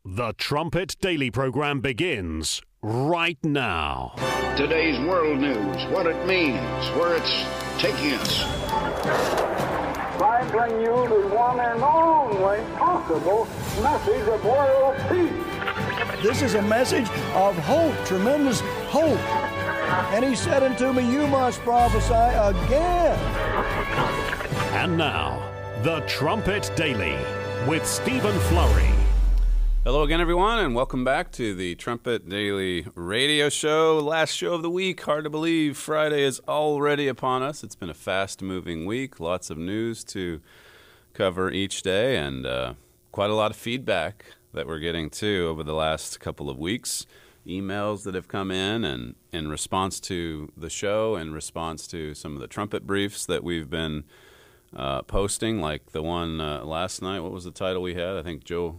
The Trumpet Daily program begins right now. Today's world news, what it means, where it's taking us. I bring you the one and only possible message of world peace. This is a message of hope, tremendous hope. And he said unto me, you must prophesy again. And now, The Trumpet Daily with Stephen Flurry. Hello again, everyone, and welcome back to the Trumpet Daily radio show. Last show of the week. Hard to believe Friday is already upon us. It's been a fast-moving week. Lots of news to cover each day, and quite a lot of feedback that we're getting, too, over the last couple of weeks. Emails that have come in response to the show, in response to some of the trumpet briefs that we've been posting, like the one last night. What was the title we had? I think Joe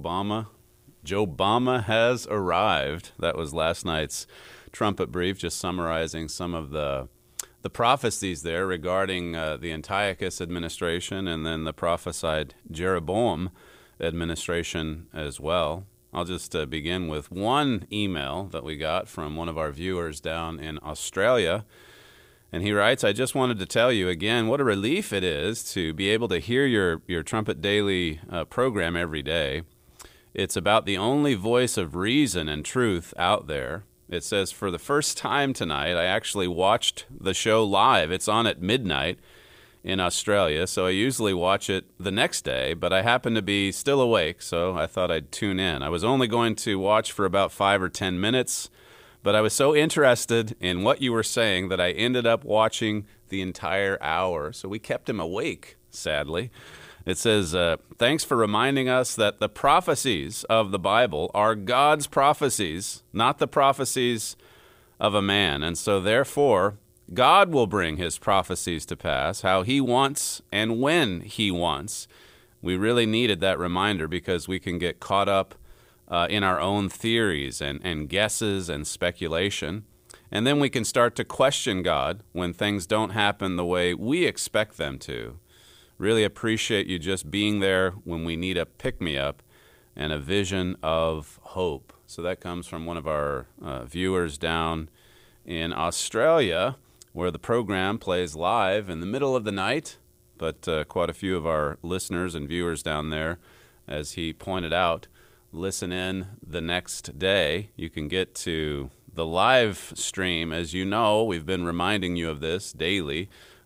Bama has arrived. That was last night's trumpet brief, just summarizing some of the prophecies there regarding the Antiochus administration and then the prophesied Jeroboam administration as well. I'll just begin with one email that we got from one of our viewers down in Australia. And he writes, I just wanted to tell you again what a relief it is to be able to hear your Trumpet Daily program every day. It's about the only voice of reason and truth out there. It says, for the first time tonight, I actually watched the show live. It's on at midnight in Australia, so I usually watch it the next day, but I happen to be still awake, so I thought I'd tune in. I was only going to watch for about 5 or 10 minutes, but I was so interested in what you were saying that I ended up watching the entire hour. So we kept him awake, sadly. It says, thanks for reminding us that the prophecies of the Bible are God's prophecies, not the prophecies of a man. And so therefore, God will bring his prophecies to pass, how he wants and when he wants. We really needed that reminder because we can get caught up in our own theories and guesses and speculation. And then we can start to question God when things don't happen the way we expect them to. Really appreciate you just being there when we need a pick-me-up and a vision of hope. So that comes from one of our viewers down in Australia, where the program plays live in the middle of the night. But quite a few of our listeners and viewers down there, as he pointed out, listen in the next day. You can get to the live stream. As you know, we've been reminding you of this daily,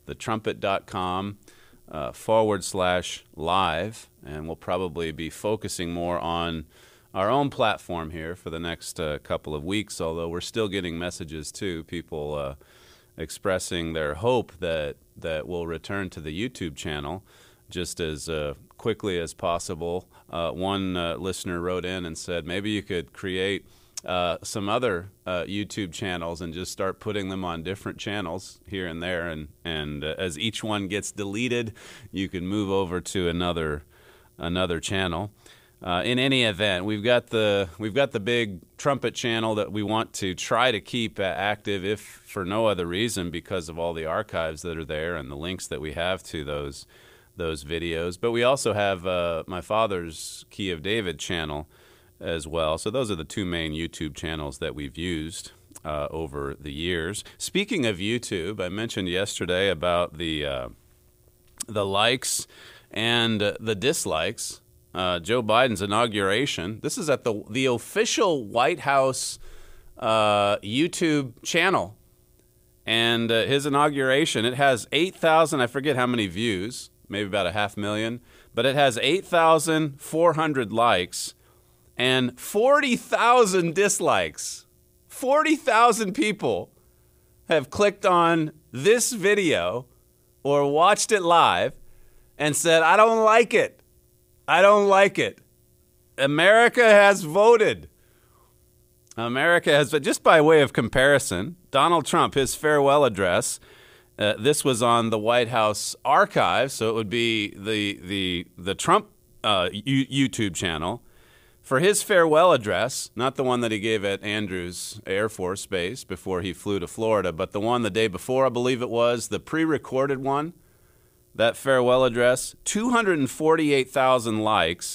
thetrumpet.com/live, and we'll probably be focusing more on our own platform here for the next couple of weeks, although we're still getting messages too, people expressing their hope that we'll return to the YouTube channel just as quickly as possible. One listener wrote in and said, maybe you could create some other YouTube channels and just start putting them on different channels here and there. And as each one gets deleted, you can move over to another channel. In any event, we've got the big trumpet channel that we want to try to keep active, if for no other reason, because of all the archives that are there and the links that we have to those videos. But we also have my father's Key of David channel as well. So those are the two main YouTube channels that we've used over the years. Speaking of YouTube, I mentioned yesterday about the likes and the dislikes. Joe Biden's inauguration. This is at the official White House YouTube channel. And his inauguration, it has 8,000, I forget how many views, maybe about 500,000, but it has 8,400 likes and 40,000 dislikes. 40,000 people have clicked on this video or watched it live and said, I don't like it. I don't like it. America has voted. America has, but just by way of comparison, Donald Trump, his farewell address, this was on the White House archive, so it would be the Trump YouTube channel. For his farewell address, not the one that he gave at Andrews Air Force Base before he flew to Florida, but the one the day before, I believe it was, the pre-recorded one, that farewell address, 248,000 likes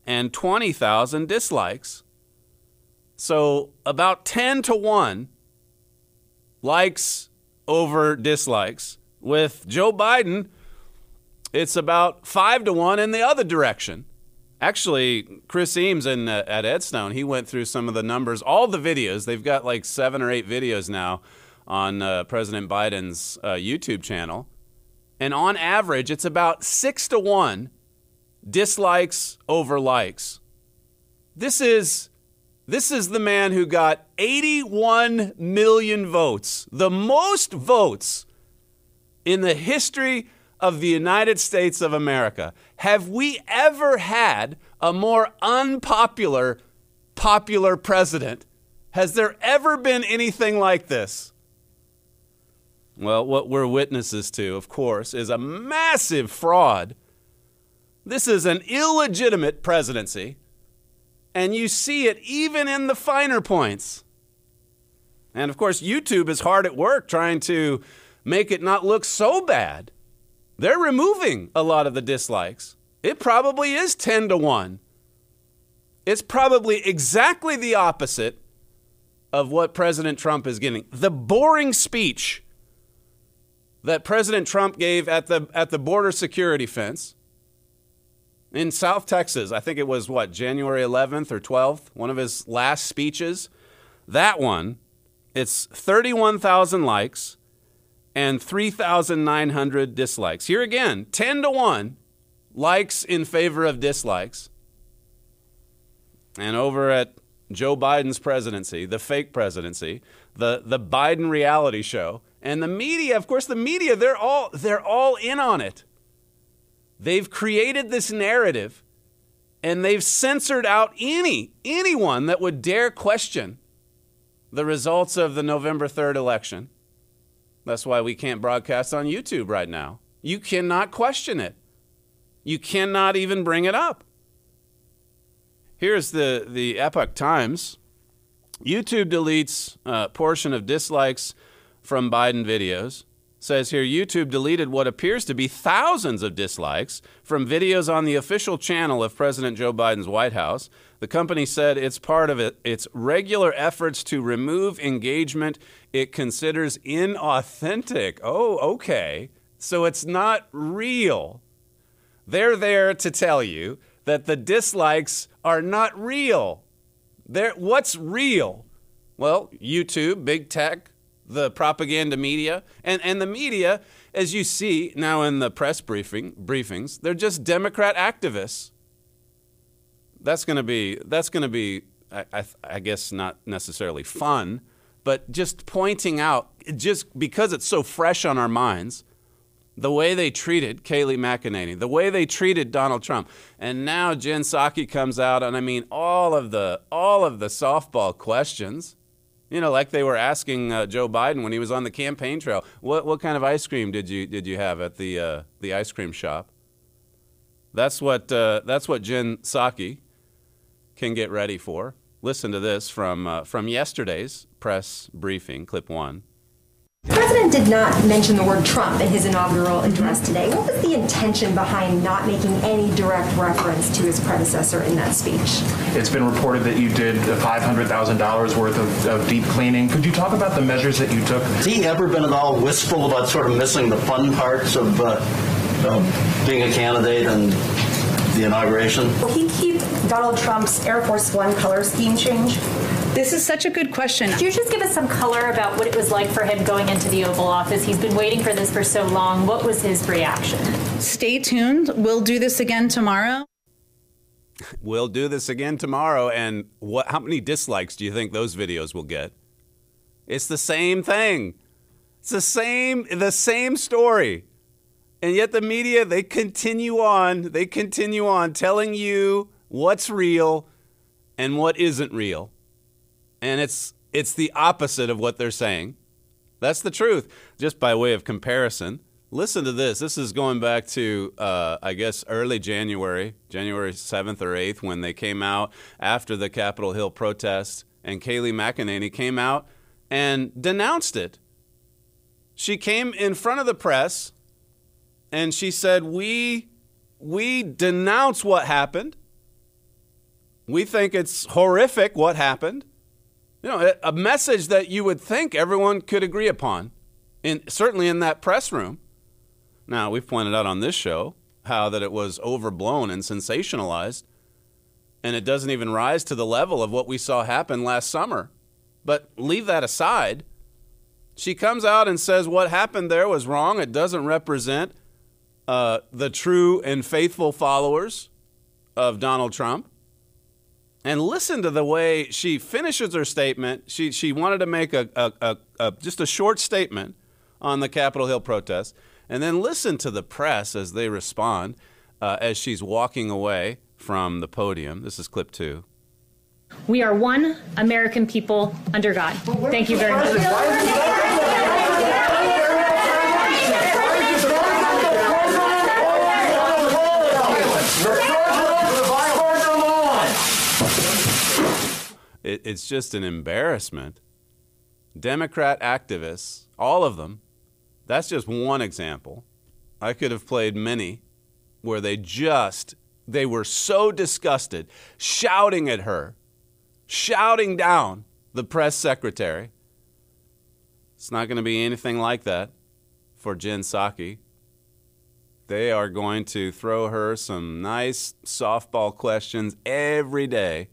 and 20,000 dislikes. So about 10 to 1 likes over dislikes. With Joe Biden, it's about 5 to 1 in the other direction. Actually, Chris Eames at Edstone, he went through some of the numbers, all the videos. They've got like 7 or 8 videos now on President Biden's YouTube channel. And on average, it's about 6 to 1 dislikes over likes. This is the man who got 81 million votes, the most votes in the history of the United States of America. Have we ever had a more unpopular, popular president? Has there ever been anything like this? Well, what we're witnesses to, of course, is a massive fraud. This is an illegitimate presidency, and you see it even in the finer points. And, of course, YouTube is hard at work trying to make it not look so bad. They're removing a lot of the dislikes. It probably is 10 to 1. It's probably exactly the opposite of what President Trump is getting. The boring speech that President Trump gave at the border security fence in South Texas, I think it was, January 11th or 12th, one of his last speeches. That one, it's 31,000 likes and 3,900 dislikes. Here again, 10 to 1 likes in favor of dislikes. And over at Joe Biden's presidency, the fake presidency, the Biden reality show, and the media, of course, they're all in on it. They've created this narrative, and they've censored out anyone that would dare question the results of the November 3rd election. That's why we can't broadcast on YouTube right now. You cannot question it. You cannot even bring it up. Here's the Epoch Times. YouTube deletes a portion of dislikes from Biden videos. Says here, YouTube deleted what appears to be thousands of dislikes from videos on the official channel of President Joe Biden's White House. The company said it's part of its regular efforts to remove engagement it considers inauthentic. Oh, okay. So it's not real. They're there to tell you that the dislikes are not real. What's real? Well, YouTube, big tech, the propaganda media, and the media, as you see now in the press briefings, they're just Democrat activists. That's going to be, I guess, not necessarily fun, but just pointing out, just because it's so fresh on our minds, the way they treated Kayleigh McEnany, the way they treated Donald Trump, and now Jen Psaki comes out, and I mean all of the softball questions. You know, like they were asking Joe Biden when he was on the campaign trail, what kind of ice cream did you have at the ice cream shop? That's what Jen Psaki can get ready for. Listen to this from yesterday's press briefing, clip 1. The president did not mention the word Trump in his inaugural address today. What was the intention behind not making any direct reference to his predecessor in that speech? It's been reported that you did $500,000 worth of deep cleaning. Could you talk about the measures that you took? Has he ever been at all wistful about sort of missing the fun parts of being a candidate and the inauguration? Will he keep Donald Trump's Air Force One color scheme change? This is such a good question. Could you just give us some color about what it was like for him going into the Oval Office? He's been waiting for this for so long. What was his reaction? Stay tuned. We'll do this again tomorrow. We'll do this again tomorrow. And how many dislikes do you think those videos will get? It's the same thing. It's the same story. And yet the media, they continue on telling you what's real and what isn't real. And it's the opposite of what they're saying. That's the truth. Just by way of comparison, listen to this. This is going back to, I guess, early January 7th or 8th, when they came out after the Capitol Hill protest, and Kayleigh McEnany came out and denounced it. She came in front of the press, and she said, we denounce what happened. We think it's horrific what happened. You know, a message that you would think everyone could agree upon, certainly in that press room. Now, we've pointed out on this show how that it was overblown and sensationalized, and it doesn't even rise to the level of what we saw happen last summer. But leave that aside. She comes out and says what happened there was wrong. It doesn't represent the true and faithful followers of Donald Trump. And listen to the way she finishes her statement. She wanted to make just a short statement on the Capitol Hill protest. And then listen to the press as they respond as she's walking away from the podium. This is clip 2. We are one American people under God. Thank you very much. It's just an embarrassment. Democrat activists, all of them, that's just one example. I could have played many where they were so disgusted, shouting at her, shouting down the press secretary. It's not going to be anything like that for Jen Psaki. They are going to throw her some nice softball questions every day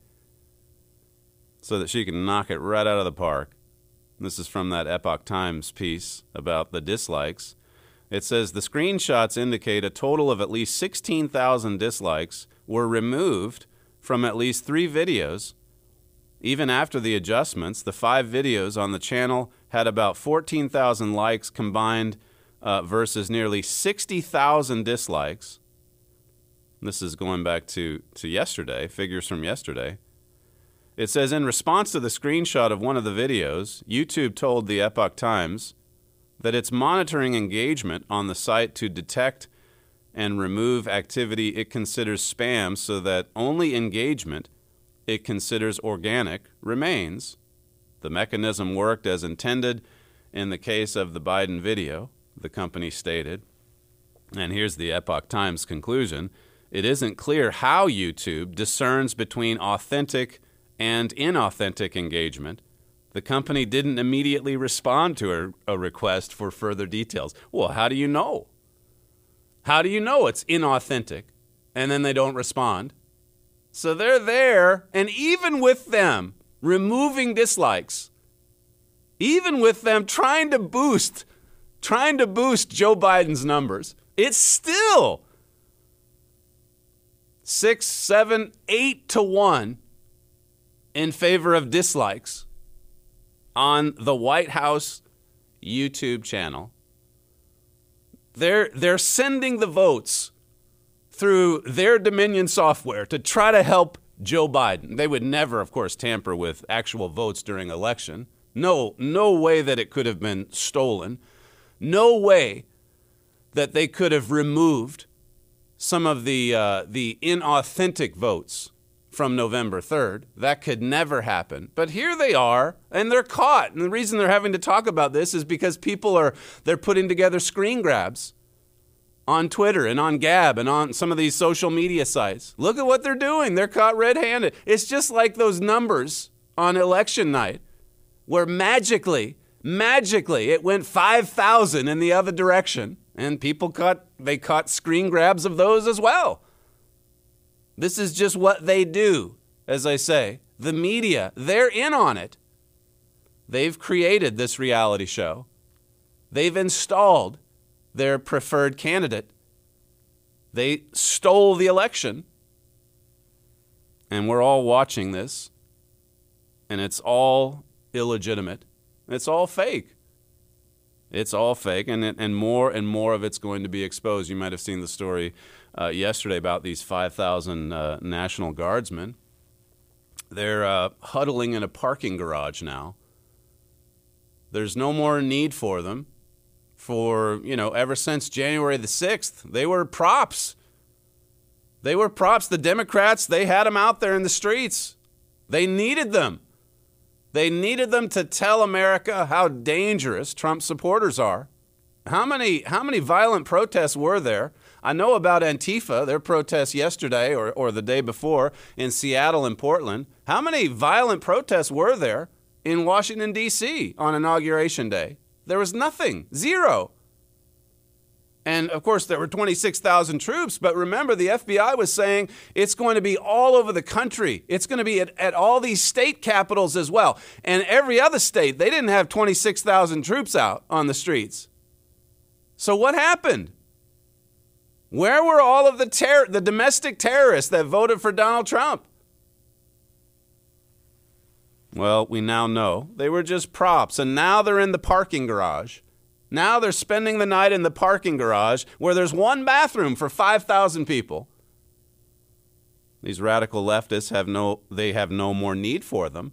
so that she can knock it right out of the park. This is from that Epoch Times piece about the dislikes. It says the screenshots indicate a total of at least 16,000 dislikes were removed from at least 3 videos. Even after the adjustments, the 5 videos on the channel had about 14,000 likes combined versus nearly 60,000 dislikes. This is going back to yesterday, figures from yesterday. It says, in response to the screenshot of one of the videos, YouTube told the Epoch Times that it's monitoring engagement on the site to detect and remove activity it considers spam so that only engagement it considers organic remains. The mechanism worked as intended in the case of the Biden video, the company stated. And here's the Epoch Times conclusion. It isn't clear how YouTube discerns between authentic and inauthentic engagement. The company didn't immediately respond to a request for further details. Well, how do you know? How do you know it's inauthentic and then they don't respond? So they're there, and even with them removing dislikes, even with them trying to boost Joe Biden's numbers, it's still 6, 7, 8 to 1 in favor of dislikes on the White House YouTube channel. They're sending the votes through their Dominion software to try to help Joe Biden. They would never, of course, tamper with actual votes during election. No way that it could have been stolen. No way that they could have removed some of the inauthentic votes from November 3rd. That could never happen. But here they are, and they're caught. And the reason they're having to talk about this is because they're putting together screen grabs on Twitter and on Gab and on some of these social media sites. Look at what they're doing. They're caught red-handed. It's just like those numbers on election night where magically it went 5,000 in the other direction, and people caught screen grabs of those as well. This is just what they do, as I say. The media, they're in on it. They've created this reality show. They've installed their preferred candidate. They stole the election. And we're all watching this. And it's all illegitimate. It's all fake. It's all fake. And more of it's going to be exposed. You might have seen the story yesterday about these 5,000 National Guardsmen. They're huddling in a parking garage now. There's no more need for them. Ever since January the 6th, they were props. They were props. The Democrats, they had them out there in the streets. They needed them. They needed them to tell America how dangerous Trump supporters are. How many violent protests were there? I know about Antifa, their protests yesterday or the day before in Seattle and Portland. How many violent protests were there in Washington, D.C. on Inauguration Day? There was nothing. Zero. And, of course, there were 26,000 troops. But remember, the FBI was saying it's going to be all over the country. It's going to be at all these state capitals as well. And every other state, they didn't have 26,000 troops out on the streets. So what happened? Where were all of the domestic terrorists that voted for Donald Trump? Well, we now know they were just props. And now they're in the parking garage. Now they're spending the night in the parking garage where there's one bathroom for 5,000 people. These radical leftists have no more need for them.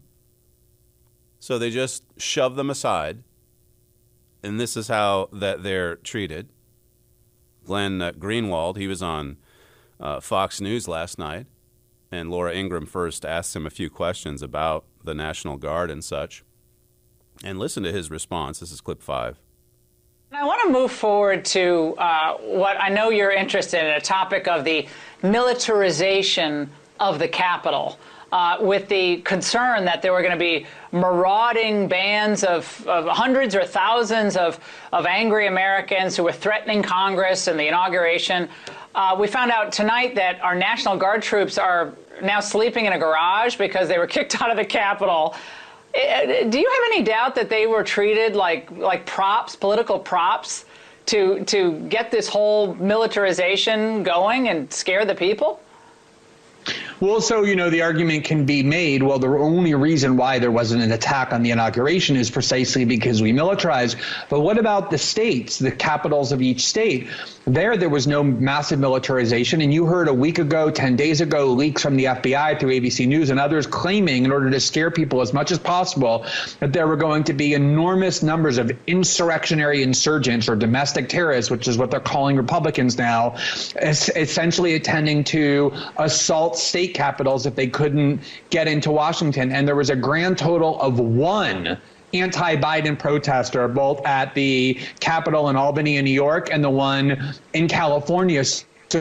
So they just shove them aside. And this is how that they're treated. Glenn Greenwald, he was on Fox News last night, and Laura Ingraham first asked him a few questions about the National Guard and such. And listen to his response. This is clip 5. I want to move forward to what I know you're interested in, a topic of the militarization of the Capitol, with the concern that there were going to be marauding bands of hundreds or thousands of angry Americans who were threatening Congress and the inauguration. We found out tonight that our National Guard troops are now sleeping in a garage because they were kicked out of the Capitol. Do you have any doubt that they were treated like props, political props, to get this whole militarization going and scare the people? Well, so, the argument can be made, well, the only reason why there wasn't an attack on the inauguration is precisely because we militarized. But what about the states, the capitals of each state? There was no massive militarization. And you heard a week ago, 10 days ago, leaks from the FBI through ABC News and others claiming, in order to scare people as much as possible, that there were going to be enormous numbers of insurrectionary insurgents or domestic terrorists, which is what they're calling Republicans now, essentially intending to assault state capitals if they couldn't get into Washington. And there was a grand total of one anti-Biden protester, both at the Capitol in Albany in New York and the one in California. So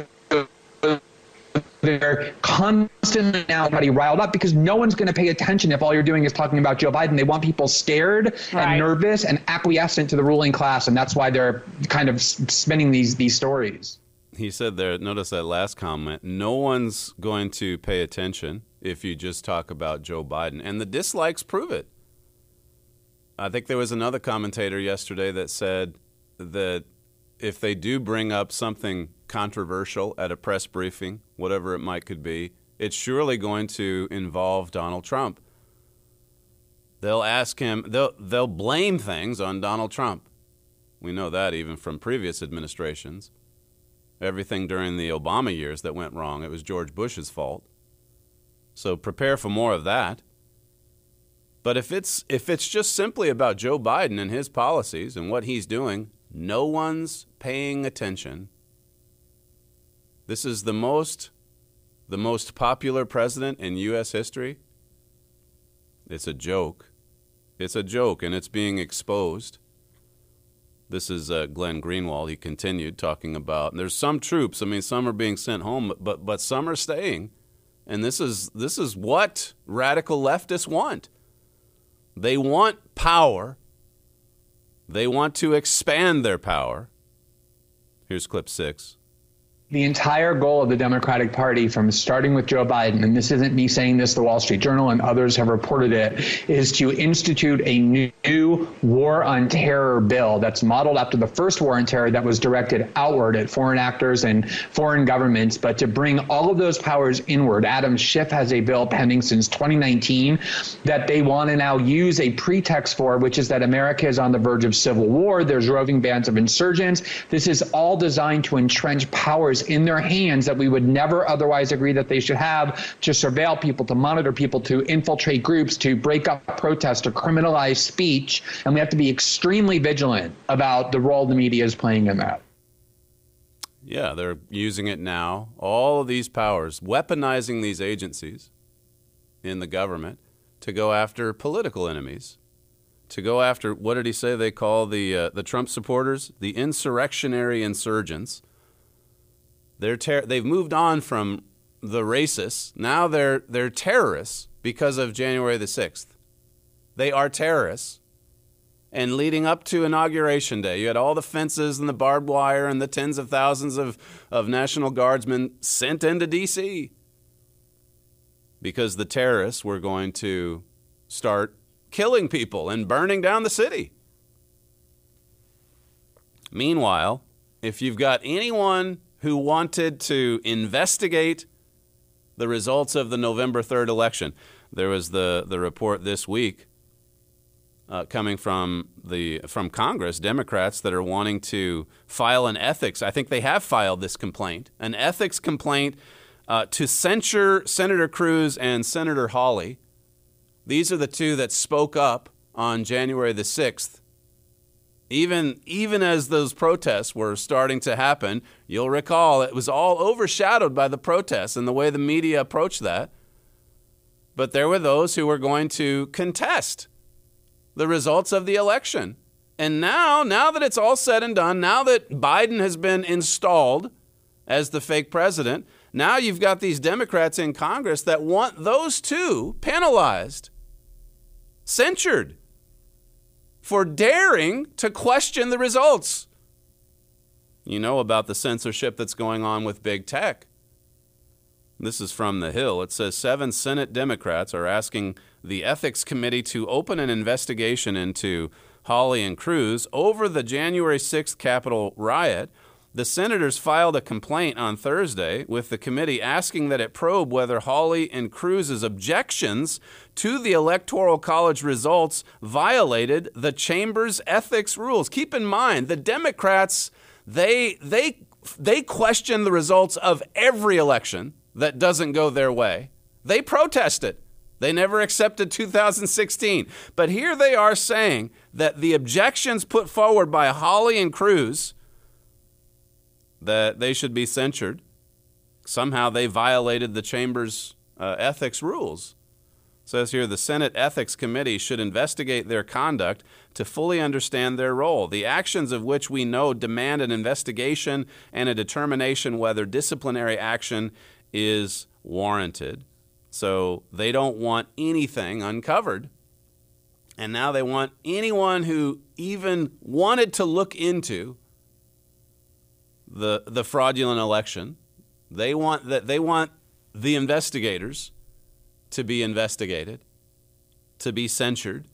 they're constantly now everybody riled up because no one's going to pay attention if all you're doing is talking about Joe Biden. They want people scared and nervous and acquiescent to the ruling class. And that's why they're kind of spinning these stories. He said there, notice that last comment, no one's going to pay attention if you just talk about Joe Biden. And the dislikes prove it. I think there was another commentator yesterday that said that if they do bring up something controversial at a press briefing, whatever it might could be, it's surely going to involve Donald Trump. They'll ask him, they'll blame things on Donald Trump. We know that even from previous administrations. Everything during the Obama years that went wrong, it was George Bush's fault. So prepare for more of that. But if it's just simply about Joe Biden and his policies and what he's doing, no one's paying attention. This is the most popular president in U.S. history. It's a joke. It's a joke, and it's being exposed. This is Glenn Greenwald. He continued talking about, and there's some troops. I mean, some are being sent home, but some are staying. And this is what radical leftists want. They want power. They want to expand their power. Here's clip 6. The entire goal of the Democratic Party, from starting with Joe Biden, and this isn't me saying this, the Wall Street Journal and others have reported it, is to institute a new war on terror bill that's modeled after the first war on terror that was directed outward at foreign actors and foreign governments, but to bring all of those powers inward. Adam Schiff has a bill pending since 2019 that they want to now use a pretext for, which is that America is on the verge of civil war. There's roving bands of insurgents. This is all designed to entrench powers in their hands that we would never otherwise agree that they should have, to surveil people, to monitor people, to infiltrate groups, to break up protests, to criminalize speech. And we have to be extremely vigilant about the role the media is playing in that. Yeah, they're using it now. All of these powers, weaponizing these agencies in the government to go after political enemies, to go after, what did he say they call the Trump supporters? The insurrectionary insurgents. They've moved on from the racists. Now they're terrorists because of January the 6th. They are terrorists. And leading up to Inauguration Day, you had all the fences and the barbed wire and the tens of thousands of National Guardsmen sent into D.C. because the terrorists were going to start killing people and burning down the city. Meanwhile, if you've got anyone who wanted to investigate the results of the November 3rd election, there was the report this week coming from Congress, Democrats that are wanting to file an ethics. I think they have filed this complaint, an ethics complaint to censure Senator Cruz and Senator Hawley. These are the two that spoke up on January the 6th. Even as those protests were starting to happen, you'll recall it was all overshadowed by the protests and the way the media approached that. But there were those who were going to contest the results of the election. And now that it's all said and done, now that Biden has been installed as the fake president, now you've got these Democrats in Congress that want those two penalized, censured for daring to question the results. You know about the censorship that's going on with big tech. This is from The Hill. It says 7 Senate Democrats are asking the Ethics Committee to open an investigation into Hawley and Cruz over the January 6th Capitol riot. The senators filed a complaint on Thursday with the committee asking that it probe whether Hawley and Cruz's objections to the Electoral College results violated the chamber's ethics rules. Keep in mind, the Democrats, they question the results of every election that doesn't go their way. They protest it. They never accepted 2016. But here they are saying that the objections put forward by Hawley and Cruz, that they should be censured. Somehow they violated the chamber's ethics rules. It says here, the Senate Ethics Committee should investigate their conduct to fully understand their role, the actions of which we know demand an investigation and a determination whether disciplinary action is warranted. So they don't want anything uncovered. And now they want anyone who even wanted to look into the fraudulent election. They want the investigators to be investigated, to be censured.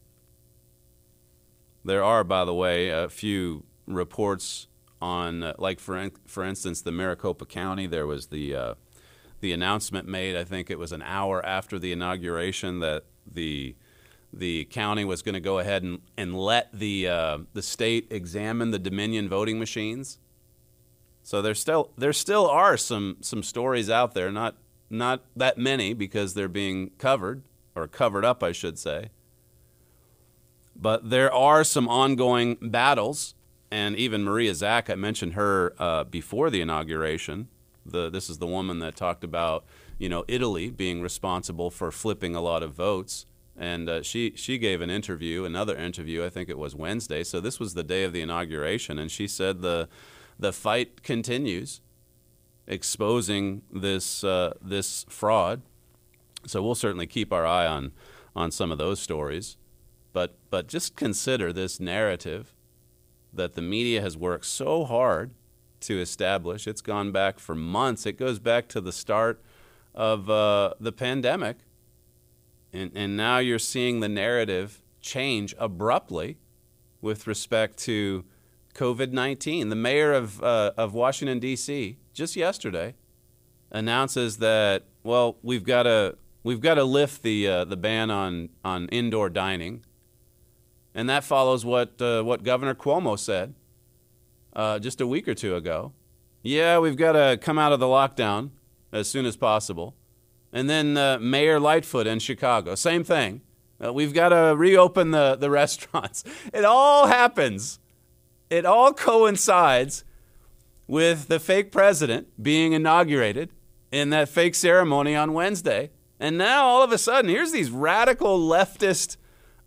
There are, by the way, a few reports on, like for instance, the Maricopa County. There was the announcement made, I think it was an hour after the inauguration, that the county was going to go ahead and let the state examine the Dominion voting machines. So there still are some stories out there, not that many because they're being covered up, I should say. But there are some ongoing battles, and even Maria Zack, I mentioned her before the inauguration. This is the woman that talked about, Italy being responsible for flipping a lot of votes. And she gave another interview, I think it was Wednesday. So this was the day of the inauguration, and she said the fight continues, exposing this fraud. So we'll certainly keep our eye on some of those stories. But just consider this narrative that the media has worked so hard to establish. It's gone back for months. It goes back to the start of the pandemic. And now you're seeing the narrative change abruptly with respect to COVID-19. The mayor of Washington, D.C., just yesterday, announces that, well, we've got to lift the ban on indoor dining. And that follows what Governor Cuomo said just a week or two ago. Yeah, we've got to come out of the lockdown as soon as possible. And then Mayor Lightfoot in Chicago, same thing. We've got to reopen the restaurants. It all happens. It all coincides with the fake president being inaugurated in that fake ceremony on Wednesday. And now all of a sudden, here's these radical leftist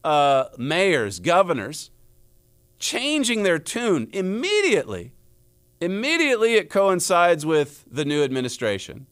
mayors, governors, changing their tune immediately Immediately it coincides with the new administration.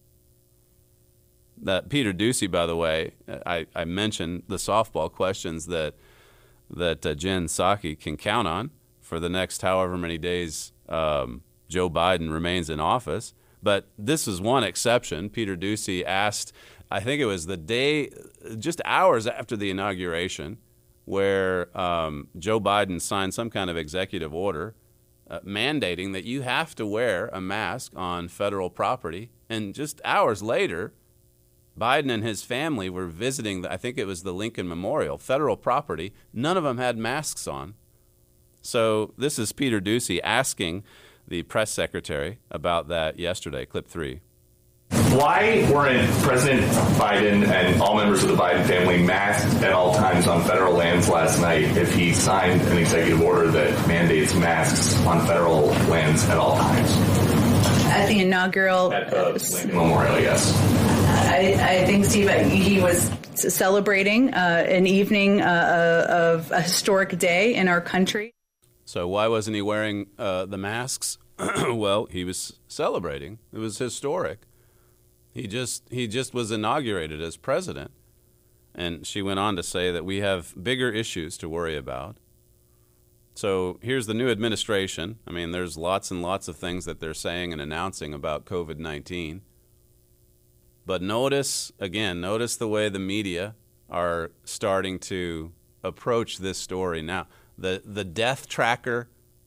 That Peter Doocy, by the way, I mentioned the softball questions that Jen Psaki can count on for the next however many days Joe Biden remains in office. But this is one exception. Peter Doocy asked, I think it was the day, just hours after the inauguration, where Joe Biden signed some kind of executive order mandating that you have to wear a mask on federal property. And just hours later, Biden and his family were visiting, I think it was the Lincoln Memorial, federal property. None of them had masks on. So this is Peter Doocy asking the press secretary about that yesterday, clip 3. Why weren't President Biden and all members of the Biden family masked at all times on federal lands last night if he signed an executive order that mandates masks on federal lands at all times? At the inaugural... At the Lincoln Memorial, yes. I think, Steve, he was celebrating an evening of a historic day in our country. So why wasn't he wearing the masks? Well, he was celebrating. It was historic. He just was inaugurated as president. And she went on to say that we have bigger issues to worry about. So here's the new administration. I mean, there's lots and lots of things that they're saying and announcing about COVID-19. But notice the way the media are starting to approach this story now. The death tracker,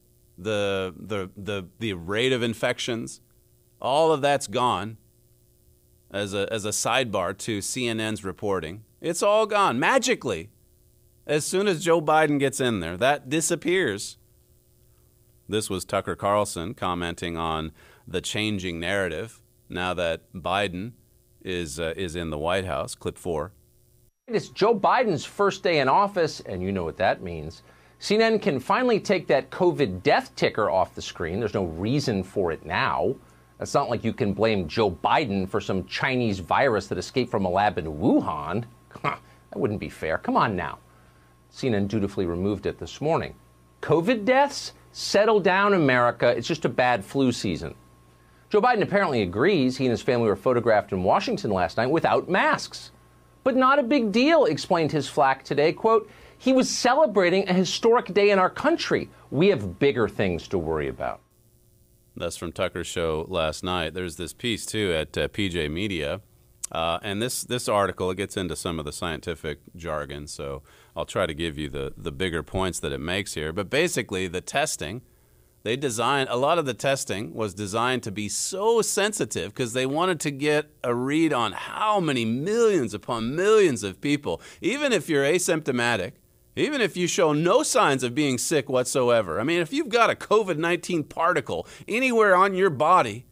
the rate of infections, all of that's gone as a sidebar to CNN's reporting. It's all gone magically. As soon as Joe Biden gets in there, that disappears. This was Tucker Carlson commenting on the changing narrative now that Biden is in the White House. Clip 4. It's Joe Biden's first day in office, and you know what that means. CNN can finally take that COVID death ticker off the screen. There's no reason for it now. It's not like you can blame Joe Biden for some Chinese virus that escaped from a lab in Wuhan. That wouldn't be fair. Come on now. CNN dutifully removed it this morning. COVID deaths? Settle down, America. It's just a bad flu season. Joe Biden apparently agrees. He and his family were photographed in Washington last night without masks. But not a big deal, explained his flack today. Quote, he was celebrating a historic day in our country. We have bigger things to worry about. That's from Tucker's show last night. There's this piece, too, at PJ Media. And this article, it gets into some of the scientific jargon, so I'll try to give you the bigger points that it makes here. But basically, the testing, a lot of the testing was designed to be so sensitive because they wanted to get a read on how many millions upon millions of people, even if you're asymptomatic, even if you show no signs of being sick whatsoever. I mean, if you've got a COVID-19 particle anywhere on your body,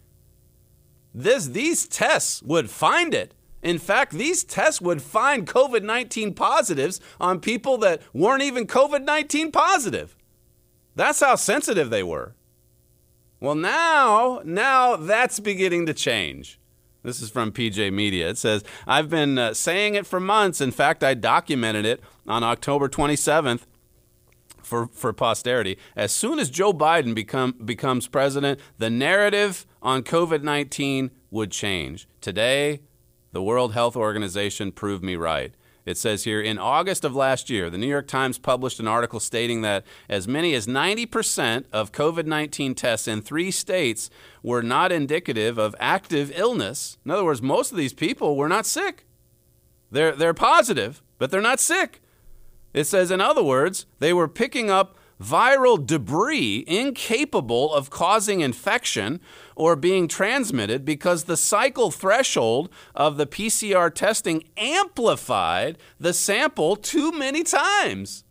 these tests would find it. In fact, these tests would find COVID-19 positives on people that weren't even COVID-19 positive. That's how sensitive they were. Well, now that's beginning to change. This is from PJ Media. It says, I've been saying it for months. In fact, I documented it on October 27th for posterity. As soon as Joe Biden becomes president, the narrative on COVID-19 would change. Today, the World Health Organization proved me right. It says here, in August of last year, the New York Times published an article stating that as many as 90% of COVID-19 tests in 3 states were not indicative of active illness. In other words, most of these people were not sick. They're positive, but they're not sick. It says, in other words, they were picking up viral debris incapable of causing infection or being transmitted because the cycle threshold of the PCR testing amplified the sample too many times.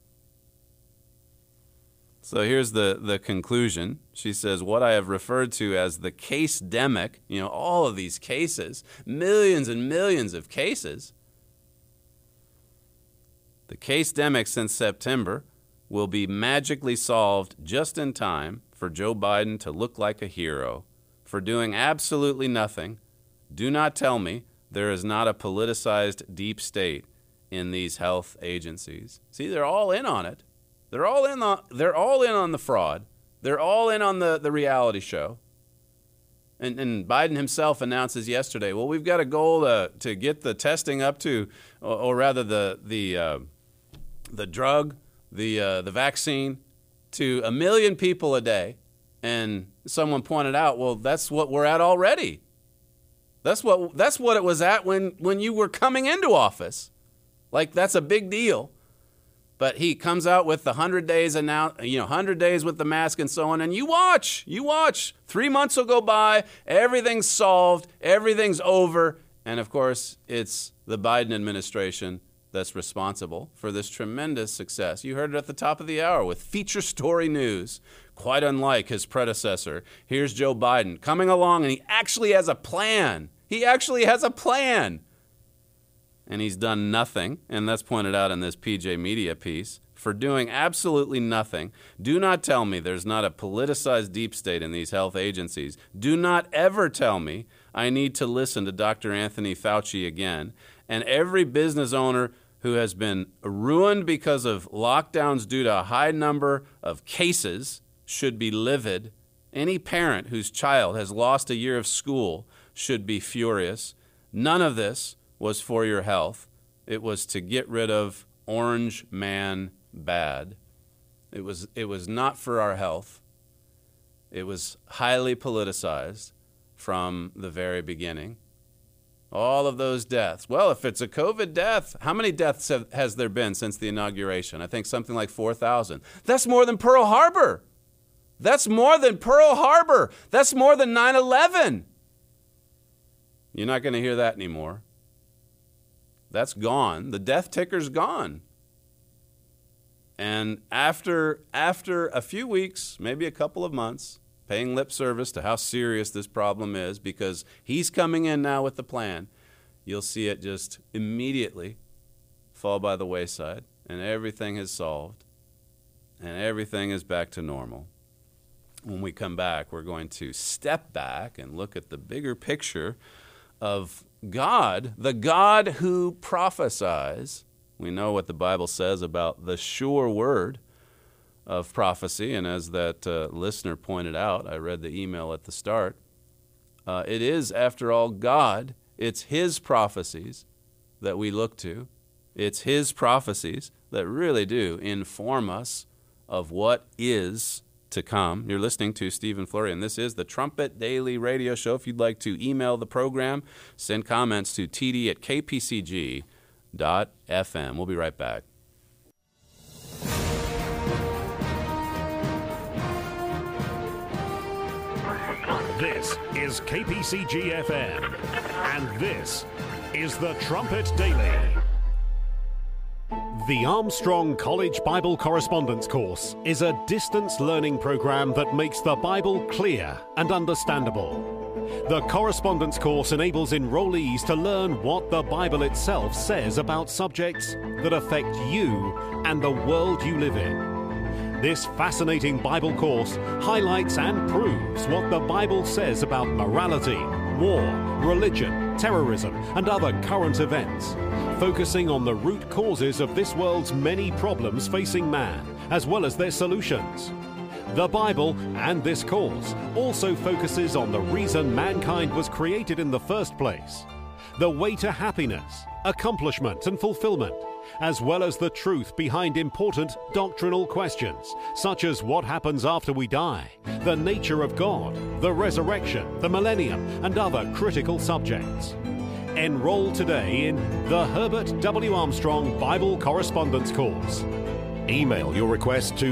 So here's the conclusion. She says, what I have referred to as the case-demic, all of these cases, millions and millions of cases, the case-demic since September will be magically solved just in time for Joe Biden to look like a hero for doing absolutely nothing. Do not tell me there is not a politicized deep state in these health agencies. See, they're all in on it. They're all in on the fraud. They're all in on the reality show. And Biden himself announces yesterday, well, we've got a goal to get the testing up to, or rather the drug, the vaccine, to 1 million people a day. And someone pointed out, well, that's what we're at already. That's what it was at when you were coming into office. Like, that's a big deal. But he comes out with the 100 days 100 days with the mask and so on, and you watch. 3 months will go by, everything's solved, everything's over, and of course, it's the Biden administration that's responsible for this tremendous success. You heard it at the top of the hour with feature story news. Quite unlike his predecessor, here's Joe Biden coming along, and he actually has a plan. And he's done nothing, and that's pointed out in this PJ Media piece, for doing absolutely nothing. Do not tell me there's not a politicized deep state in these health agencies. Do not ever tell me I need to listen to Dr. Anthony Fauci again. And every business owner who has been ruined because of lockdowns due to a high number of cases should be livid. Any parent whose child has lost a year of school should be furious. None of this was for your health. It was to get rid of Orange Man bad. It was not for our health. It was highly politicized from the very beginning. All of those deaths. Well, if it's a COVID death, how many deaths has there been since the inauguration? I think something like 4,000. That's more than Pearl Harbor. That's more than 9/11. You're not going to hear that anymore. That's gone. The death ticker's gone. And after a few weeks, maybe a couple of months, paying lip service to how serious this problem is, because he's coming in now with the plan, you'll see it just immediately fall by the wayside, and everything is solved, and everything is back to normal. When we come back, we're going to step back and look at the bigger picture of God, the God who prophesies. We know what the Bible says about the sure word of prophecy, and as that listener pointed out, I read the email at the start, it is, after all, God. It's His prophecies that we look to. It's His prophecies that really do inform us of what is to come. You're listening to Stephen Flurry, and this is the Trumpet Daily Radio Show. If you'd like to email the program, send comments to td@kpcg.fm. We'll be right back. This is KPCG-FM, and this is the Trumpet Daily. The Armstrong College Bible Correspondence Course is a distance learning program that makes the Bible clear and understandable. The correspondence course enables enrollees to learn what the Bible itself says about subjects that affect you and the world you live in. This fascinating Bible course highlights and proves what the Bible says about morality, war, religion, terrorism, and other current events, focusing on the root causes of this world's many problems facing man, as well as their solutions. The Bible and this course also focuses on the reason mankind was created in the first place, the way to happiness, accomplishment, and fulfillment, as well as the truth behind important doctrinal questions, such as what happens after we die, the nature of God, the resurrection, the millennium, and other critical subjects. Enroll today in the Herbert W. Armstrong Bible Correspondence Course. Email your request to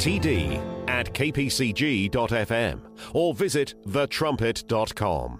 td@kpcg.fm or visit thetrumpet.com.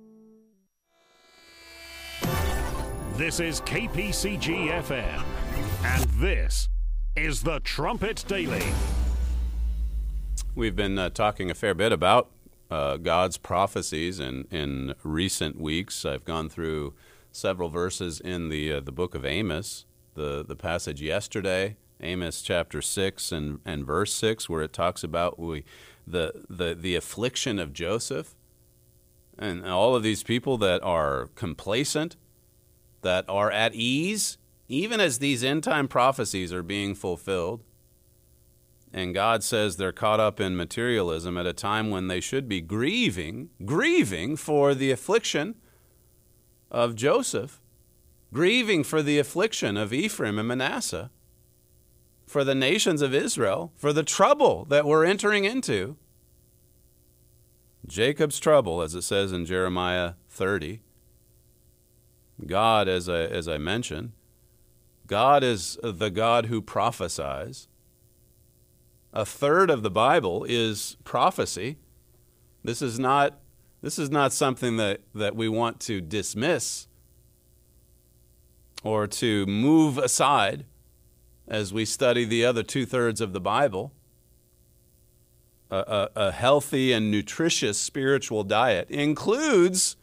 This is KPCG-FM, and this is the Trumpet Daily. We've been talking a fair bit about God's prophecies in recent weeks. I've gone through several verses in the book of Amos, the passage yesterday, Amos chapter 6 and verse 6, where it talks about the affliction of Joseph and all of these people that are complacent, that are at ease, even as these end-time prophecies are being fulfilled. And God says they're caught up in materialism at a time when they should be grieving for the affliction of Joseph, grieving for the affliction of Ephraim and Manasseh, for the nations of Israel, for the trouble that we're entering into. Jacob's trouble, as it says in Jeremiah 30. God, as I mentioned, God is the God who prophesies. A third of the Bible is prophecy. This is not something that we want to dismiss or to move aside as we study the other 2/3 of the Bible. A healthy and nutritious spiritual diet includes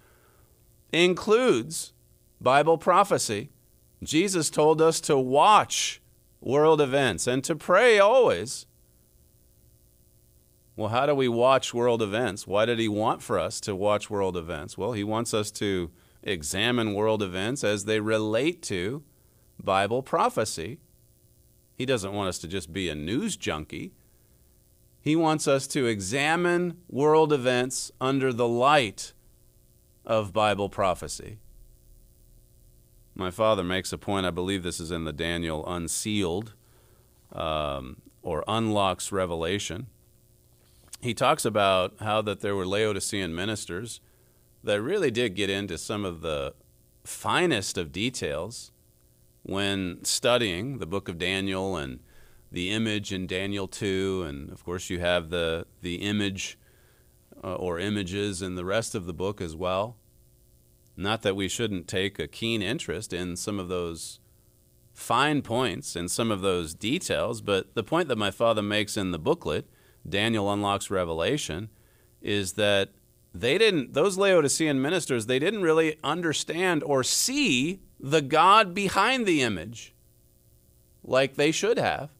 Bible prophecy. Jesus told us to watch world events and to pray always. Well, how do we watch world events? Why did he want for us to watch world events? Well, he wants us to examine world events as they relate to Bible prophecy. He doesn't want us to just be a news junkie. He wants us to examine world events under the light of Bible prophecy. My father makes a point, I believe this is in the Daniel Unsealed, or Unlocks Revelation. He talks about how that there were Laodicean ministers that really did get into some of the finest of details when studying the book of Daniel and the image in Daniel 2, and of course you have the image or images in the rest of the book as well. Not that we shouldn't take a keen interest in some of those fine points and some of those details, but the point that my father makes in the booklet, Daniel Unlocks Revelation, is that those Laodicean ministers, they didn't really understand or see the God behind the image like they should have.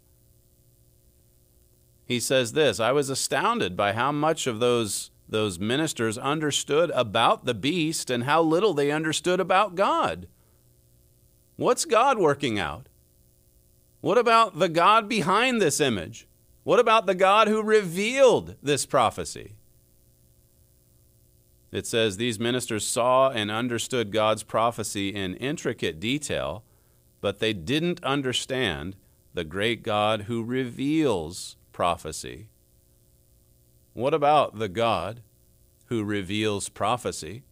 He says this, I was astounded by how much of those ministers understood about the beast and how little they understood about God. What's God working out? What about the God behind this image? What about the God who revealed this prophecy? It says, these ministers saw and understood God's prophecy in intricate detail, but they didn't understand the great God who reveals prophecy. What about the God who reveals prophecy?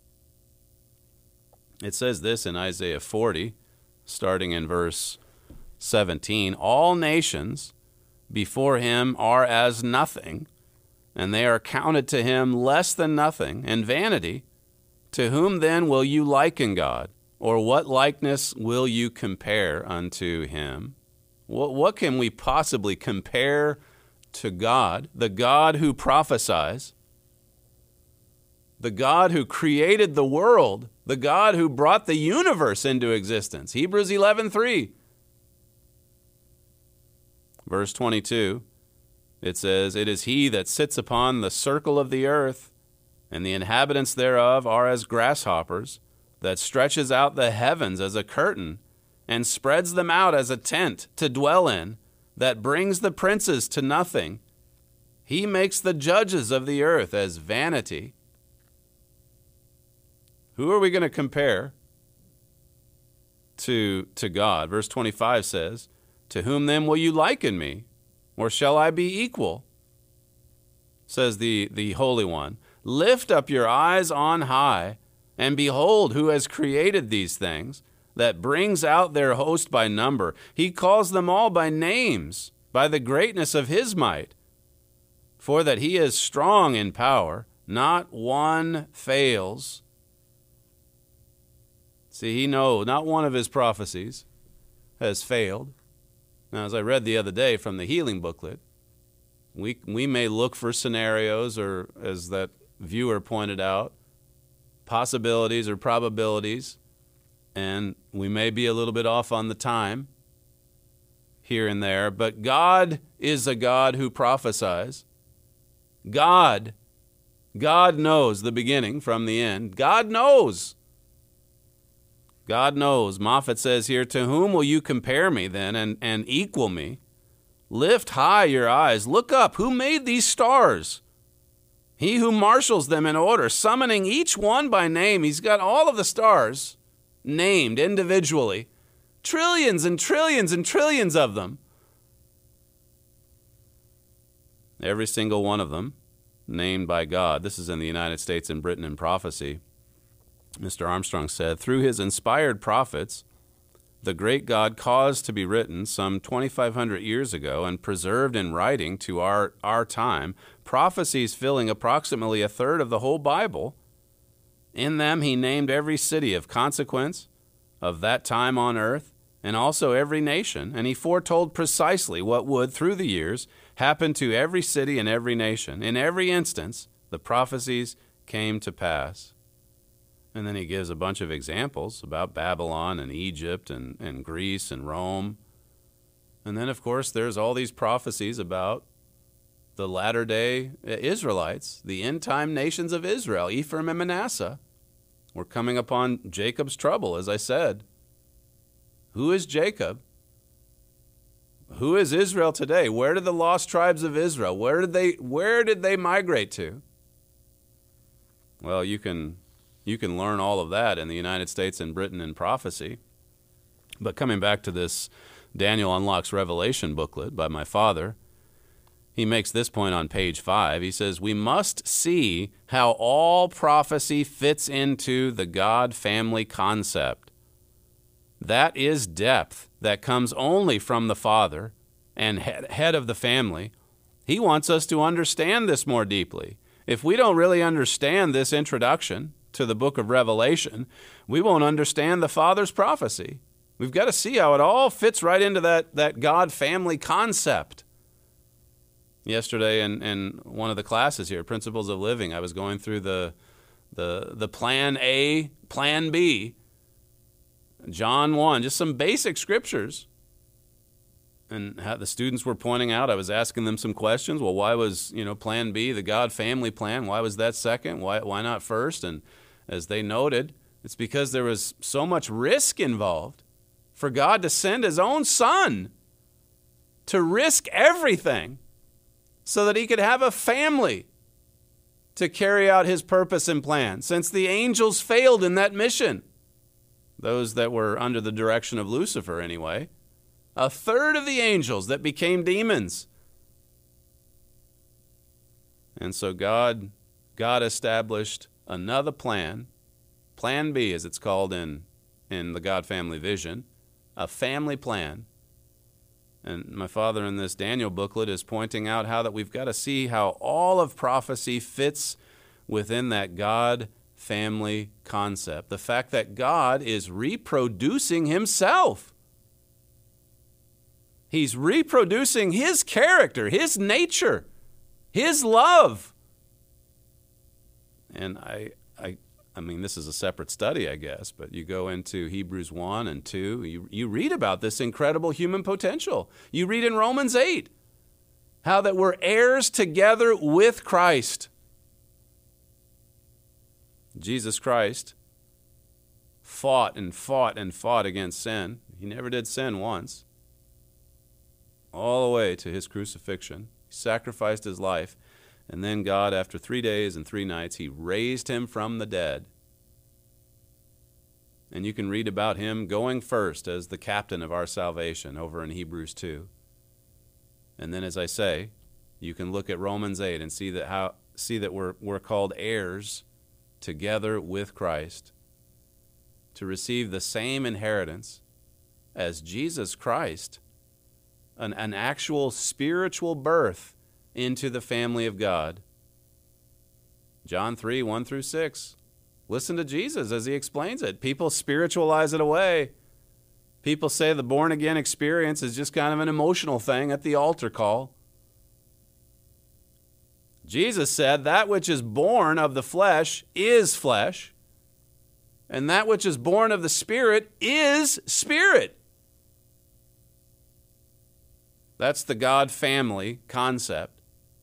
It says this in Isaiah 40, starting in verse 17, all nations before him are as nothing, and they are counted to him less than nothing, and vanity. To whom then will you liken God? Or what likeness will you compare unto him? What can we possibly compare to God? The God who prophesies, the God who created the world, the God who brought the universe into existence. Hebrews 11:3. Verse 22, it says, it is he that sits upon the circle of the earth, and the inhabitants thereof are as grasshoppers, that stretches out the heavens as a curtain, and spreads them out as a tent to dwell in, that brings the princes to nothing. He makes the judges of the earth as vanity. Who are we going to compare to God? Verse 25 says, to whom then will you liken me? Or shall I be equal? Says the Holy One. Lift up your eyes on high, and behold who has created these things, that brings out their host by number. He calls them all by names, by the greatness of his might. For that he is strong in power, not one fails. See, he knows not one of his prophecies has failed. Now, as I read the other day from the healing booklet, we may look for scenarios, or as that viewer pointed out, possibilities or probabilities, and we may be a little bit off on the time here and there, but God is a God who prophesies. God knows the beginning from the end. God knows. God knows. Moffat says here, to whom will you compare me then and equal me? Lift high your eyes. Look up. Who made these stars? He who marshals them in order, summoning each one by name. He's got all of the stars named individually. Trillions and trillions and trillions of them. Every single one of them named by God. This is in the United States and Britain in prophecy. Mr. Armstrong said, through his inspired prophets, the great God caused to be written some 2,500 years ago and preserved in writing to our time, prophecies filling approximately a third of the whole Bible. In them he named every city of consequence of that time on earth, and also every nation, and he foretold precisely what would, through the years, happen to every city and every nation. In every instance, the prophecies came to pass. And then he gives a bunch of examples about Babylon and Egypt and Greece and Rome. And then, of course, there's all these prophecies about the latter-day Israelites, the end-time nations of Israel, Ephraim and Manasseh. We're coming upon Jacob's trouble, as I said. Who is Jacob? Who is Israel today? Where did the lost tribes of Israel, where did they migrate to? Well, you can learn all of that in the United States and Britain in prophecy. But coming back to this Daniel Unlocks Revelation booklet by my father, he makes this point on page 5. He says, we must see how all prophecy fits into the God family concept. That is depth that comes only from the Father and head of the family. He wants us to understand this more deeply. If we don't really understand this introduction to the book of Revelation, we won't understand the Father's prophecy. We've got to see how it all fits right into that God family concept. Yesterday in one of the classes here, Principles of Living, I was going through the plan A, plan B, John 1, just some basic scriptures. And how the students were pointing out, I was asking them some questions. Well, why was, plan B, the God family plan, why was that second? Why not first? And as they noted, it's because there was so much risk involved for God to send his own son to risk everything so that he could have a family to carry out his purpose and plan, since the angels failed in that mission. Those that were under the direction of Lucifer, anyway. A third of the angels that became demons. And so God established another plan, Plan B, as it's called in the God family vision, a family plan. And my father in this Daniel booklet is pointing out how that we've got to see how all of prophecy fits within that God family concept. The fact that God is reproducing himself. He's reproducing his character, his nature, his love. And I mean, this is a separate study, I guess, but you go into Hebrews 1 and 2, you read about this incredible human potential. You read in Romans 8 how that we're heirs together with Christ. Jesus Christ fought and fought and fought against sin. He never did sin once. All the way to his crucifixion. He sacrificed his life. And then God, after 3 days and 3 nights, he raised him from the dead. And you can read about him going first as the captain of our salvation over in Hebrews 2. And then, as I say, you can look at Romans 8 and see that we're called heirs together with Christ to receive the same inheritance as Jesus Christ, an actual spiritual birth into the family of God. John 3, 1 through 6. Listen to Jesus as he explains it. People spiritualize it away. People say the born-again experience is just kind of an emotional thing at the altar call. Jesus said, that which is born of the flesh is flesh, and that which is born of the Spirit is spirit. That's the God family concept.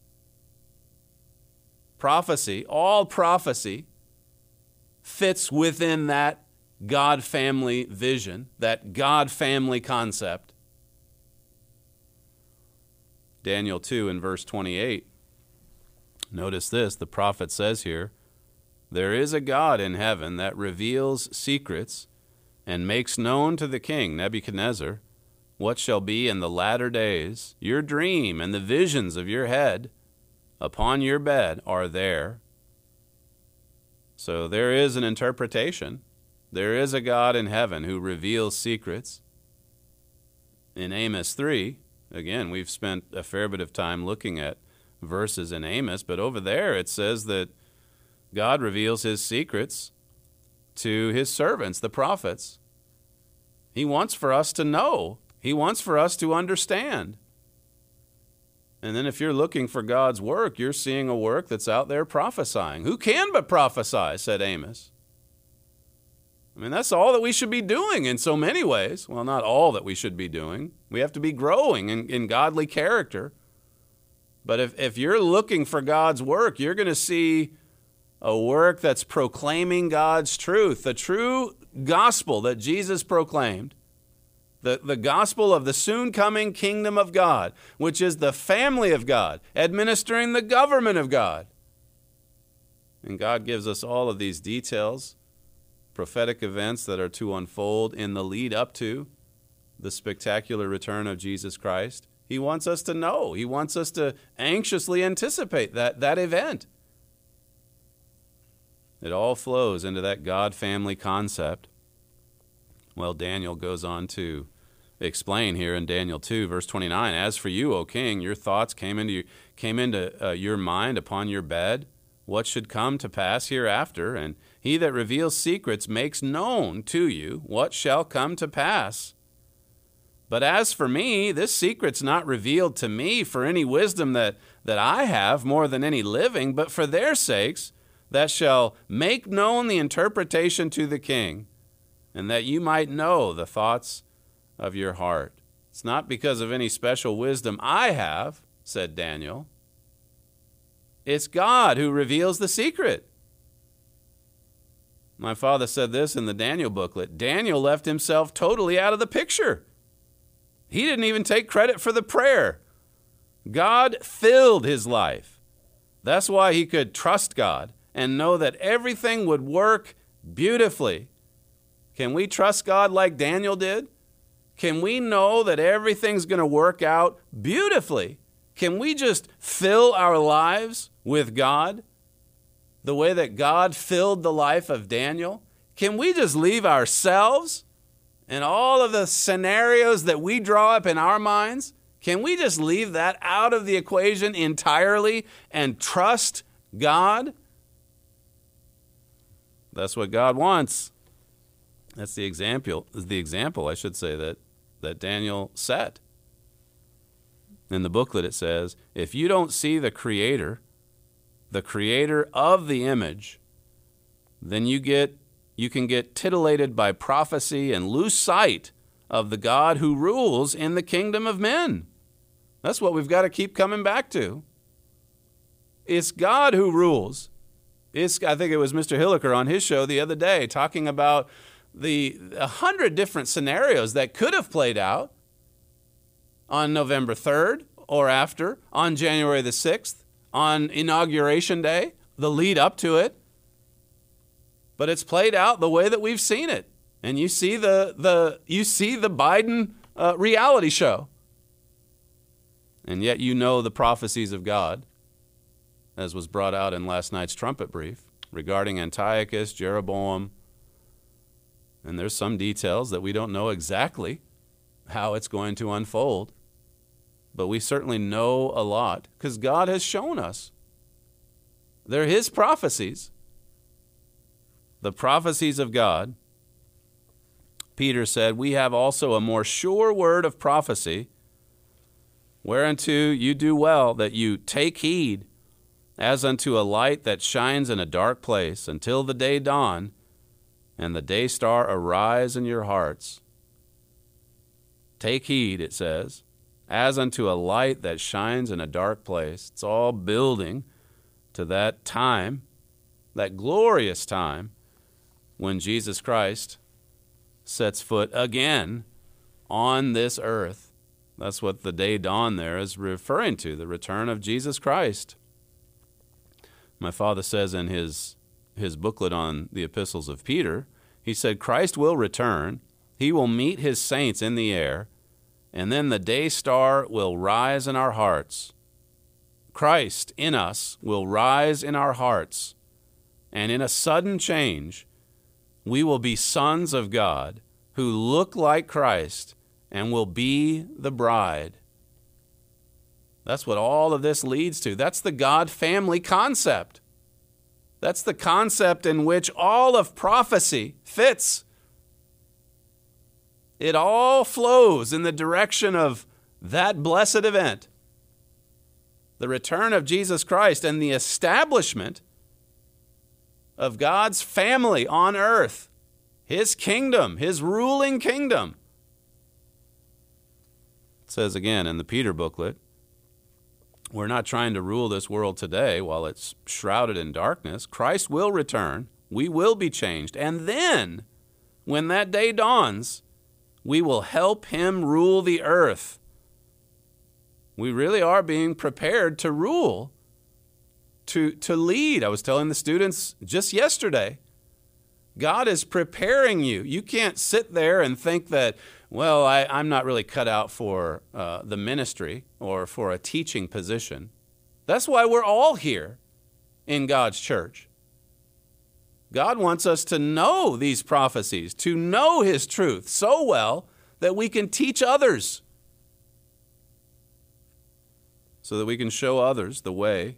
Prophecy, all prophecy, fits within that God family vision, that God family concept. Daniel 2 and verse 28. Notice this, the prophet says here, there is a God in heaven that reveals secrets and makes known to the king, Nebuchadnezzar, what shall be in the latter days. Your dream and the visions of your head upon your bed are there. So there is an interpretation. There is a God in heaven who reveals secrets. In Amos 3, again, we've spent a fair bit of time looking at verses in Amos, but over there it says that God reveals his secrets to his servants, the prophets. He wants for us to know. He wants for us to understand. And then if you're looking for God's work, you're seeing a work that's out there prophesying. Who can but prophesy, said Amos. I mean, that's all that we should be doing in so many ways. Well, not all that we should be doing. We have to be growing in godly character. But if you're looking for God's work, you're going to see a work that's proclaiming God's truth, the true gospel that Jesus proclaimed, the gospel of the soon-coming kingdom of God, which is the family of God, administering the government of God. And God gives us all of these details, prophetic events that are to unfold in the lead up to the spectacular return of Jesus Christ. He wants us to know. He wants us to anxiously anticipate that event. It all flows into that God family concept. Well, Daniel goes on to explain here in Daniel 2, verse 29, as for you, O king, your thoughts came into your mind upon your bed, what should come to pass hereafter, and he that reveals secrets makes known to you what shall come to pass. But as for me, this secret's not revealed to me for any wisdom that I have more than any living, but for their sakes that shall make known the interpretation to the king, and that you might know the thoughts of your heart. It's not because of any special wisdom I have, said Daniel. It's God who reveals the secret. My father said this in the Daniel booklet. Daniel left himself totally out of the picture. He didn't even take credit for the prayer. God filled his life. That's why he could trust God and know that everything would work beautifully. Can we trust God like Daniel did? Can we know that everything's going to work out beautifully? Can we just fill our lives with God the way that God filled the life of Daniel? Can we just leave ourselves and all of the scenarios that we draw up in our minds? Can we just leave that out of the equation entirely and trust God? That's what God wants. That's the example, I should say, that Daniel set. In the booklet it says, if you don't see the creator of the image, then you can get titillated by prophecy and lose sight of the God who rules in the kingdom of men. That's what we've got to keep coming back to. It's God who rules. I think it was Mr. Hilliker on his show the other day talking about the 100 different scenarios that could have played out on November 3rd or after, on January the 6th, on Inauguration Day, the lead up to it. But it's played out the way that we've seen it. And you see the Biden reality show. And yet you know the prophecies of God, as was brought out in last night's trumpet brief, regarding Antiochus, Jeroboam. And there's some details that we don't know exactly how it's going to unfold. But we certainly know a lot because God has shown us. They're his prophecies. The prophecies of God. Peter said, we have also a more sure word of prophecy, whereunto you do well that you take heed, as unto a light that shines in a dark place, until the day dawn, and the day star arise in your hearts. Take heed, it says, as unto a light that shines in a dark place. It's all building to that time, that glorious time, when Jesus Christ sets foot again on this earth. That's what the day dawn there is referring to, the return of Jesus Christ. My father says in his booklet on the epistles of Peter, he said, Christ will return. He will meet his saints in the air, and then the day star will rise in our hearts. Christ in us will rise in our hearts, and in a sudden change, we will be sons of God who look like Christ and will be the bride. That's what all of this leads to. That's the God family concept. That's the concept in which all of prophecy fits. It all flows in the direction of that blessed event, the return of Jesus Christ and the establishment of God's family on earth, his kingdom, his ruling kingdom. It says again in the Peter booklet, we're not trying to rule this world today while it's shrouded in darkness. Christ will return. We will be changed. And then, when that day dawns, we will help him rule the earth. We really are being prepared to rule, to lead. I was telling the students just yesterday, God is preparing you. You can't sit there and think that, well, I'm not really cut out for the ministry or for a teaching position. That's why we're all here in God's church. God wants us to know these prophecies, to know his truth so well that we can teach others, so that we can show others the way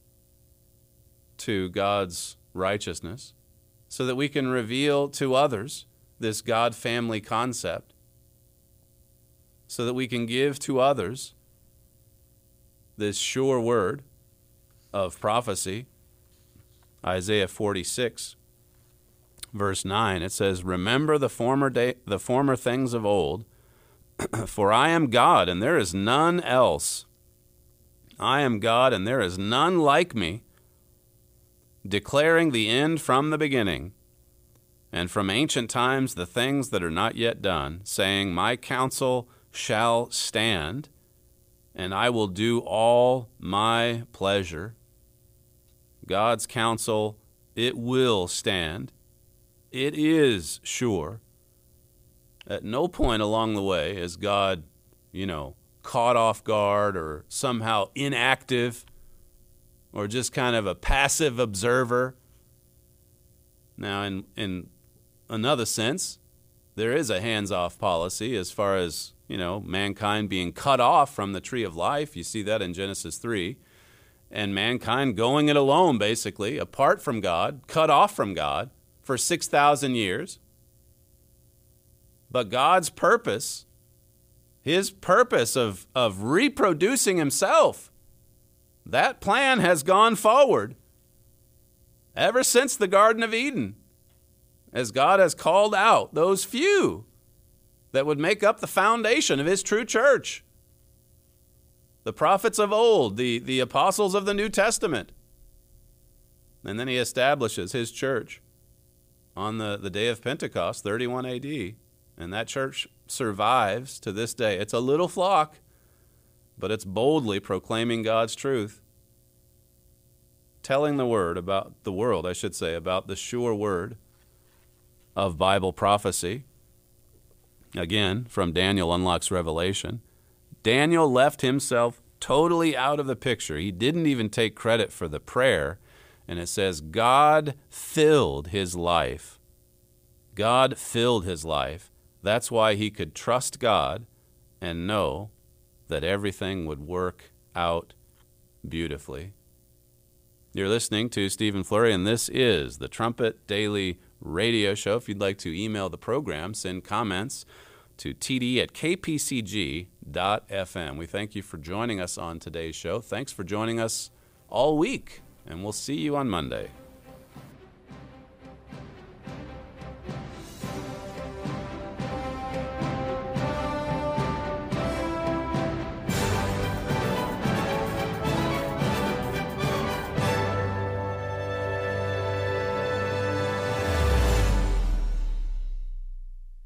to God's righteousness, so that we can reveal to others this God family concept, so that we can give to others this sure word of prophecy. Isaiah 46, verse 9, it says, remember the former things of old, for I am God and there is none else. I am God and there is none like me, declaring the end from the beginning, and from ancient times the things that are not yet done, saying, my counsel shall stand, and I will do all my pleasure. God's counsel, it will stand. It is sure. At no point along the way is God, caught off guard or somehow inactive or just kind of a passive observer. Now, in another sense, there is a hands-off policy as far as, mankind being cut off from the tree of life. You see that in Genesis 3. And mankind going it alone, basically, apart from God, cut off from God for 6,000 years. But God's purpose, his purpose of reproducing himself, that plan has gone forward ever since the Garden of Eden, as God has called out those few that would make up the foundation of his true church. The prophets of old, the apostles of the New Testament. And then he establishes his church on the day of Pentecost, 31 AD. And that church survives to this day. It's a little flock, but it's boldly proclaiming God's truth, telling the world, about the sure word of Bible prophecy. Again, from Daniel unlocks Revelation. Daniel left himself totally out of the picture. He didn't even take credit for the prayer. And it says, God filled his life. God filled his life. That's why he could trust God and know that everything would work out beautifully. You're listening to Stephen Flurry, and this is the Trumpet Daily Radio Show. If you'd like to email the program, send comments to td@kpcg.fm. We thank you for joining us on today's show. Thanks for joining us all week, and we'll see you on Monday.